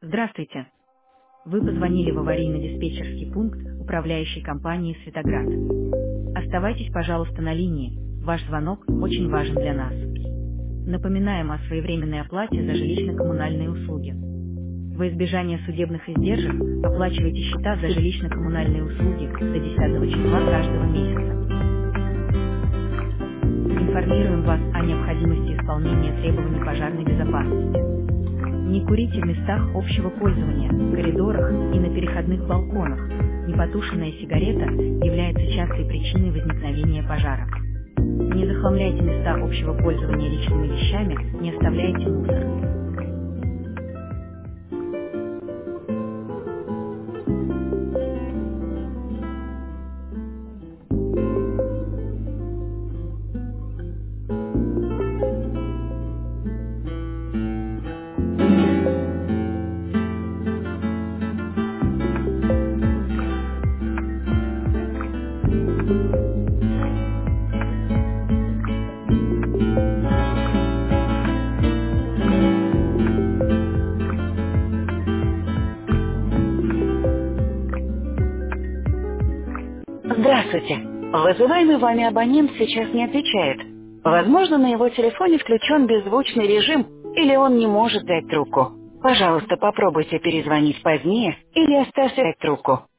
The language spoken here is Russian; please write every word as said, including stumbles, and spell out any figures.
Здравствуйте. Вы позвонили в аварийно-диспетчерский пункт управляющей компании «Светоград». Оставайтесь, пожалуйста, на линии. Ваш звонок очень важен для нас. Напоминаем о своевременной оплате за жилищно-коммунальные услуги. Во избежание судебных издержек оплачивайте счета за жилищно-коммунальные услуги до десятого числа каждого месяца. Информируем вас о необходимости исполнения требований пожарной безопасности. Не курите в местах общего пользования, в коридорах и на переходных балконах. Непотушенная сигарета является частой причиной возникновения пожара. Не захламляйте места общего пользования личными вещами, не оставляйте мусор. Здравствуйте. Вызываемый вами абонент сейчас не отвечает. Возможно, на его телефоне включен беззвучный режим, или он не может взять трубку. Пожалуйста, попробуйте перезвонить позднее или оставьте трубку.